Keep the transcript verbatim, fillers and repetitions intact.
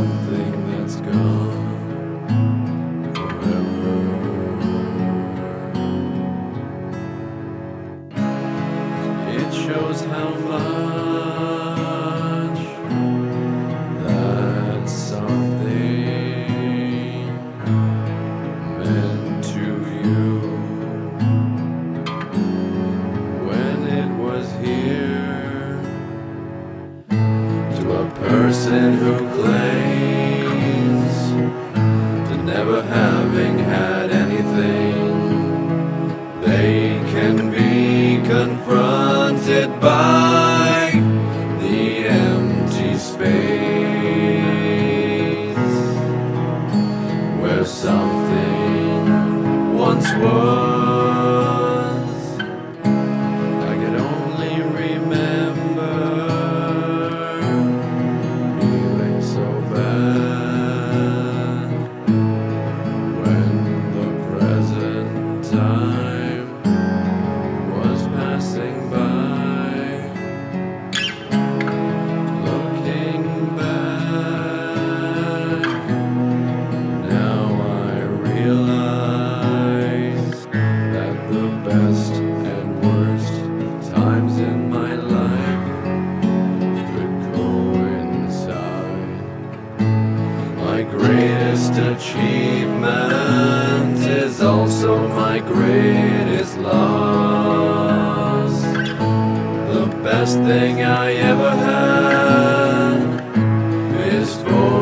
something that's gone forever. It shows how much that something meant to you when it was here. To a person who claims to never having had anything, they can be confronted by the empty space where something once was. I could only remember feeling so bad when the present time was passing by. Looking back, now I realize that the best and worst times in my life could coincide. My greatest achievement is also my greatest loss. The best thing I ever had is for